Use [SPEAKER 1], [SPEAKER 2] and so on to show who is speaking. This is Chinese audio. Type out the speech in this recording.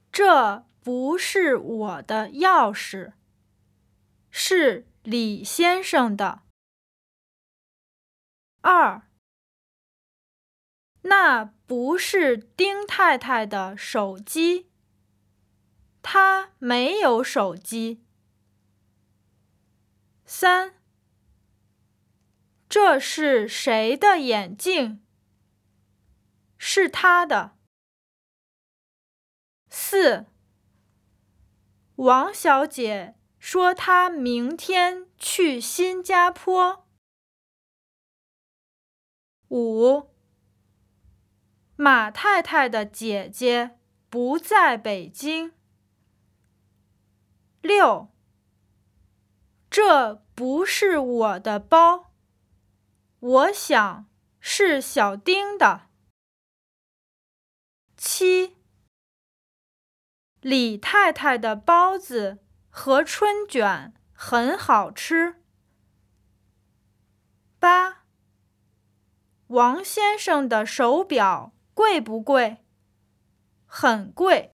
[SPEAKER 1] 这不是我的钥匙，是李先生的。2. 那不是丁太太的手机，她没有手机。3. 这是谁的眼镜？是她的。4. 王小姐说她明天去新加坡。5. 马太太的姐姐不在北京。6. 这不是我的包，我想是小丁的。7. 李太太的包子和春卷很好吃。8. 王先生的手表贵不贵？很贵。